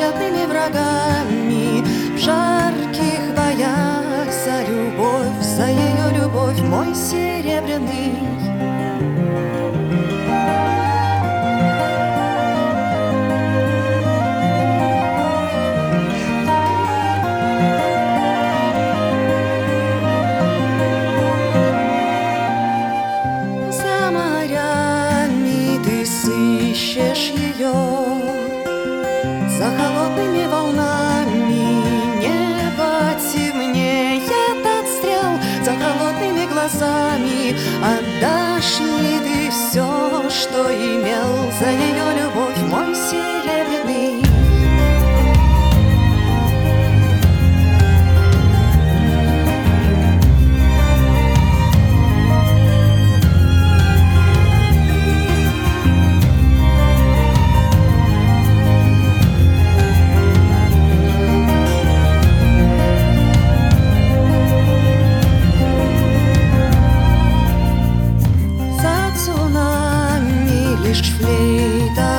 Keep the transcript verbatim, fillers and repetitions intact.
бесчетными врагами, в жарких боях за любовь, за ее любовь, мой серебряный. Ищешь ее за холодными волнами, небо темнеет от стрел, за холодными глазами. Отдашь ли ты все, что имел, за ее любовь, мой серебряный? Лишь флейта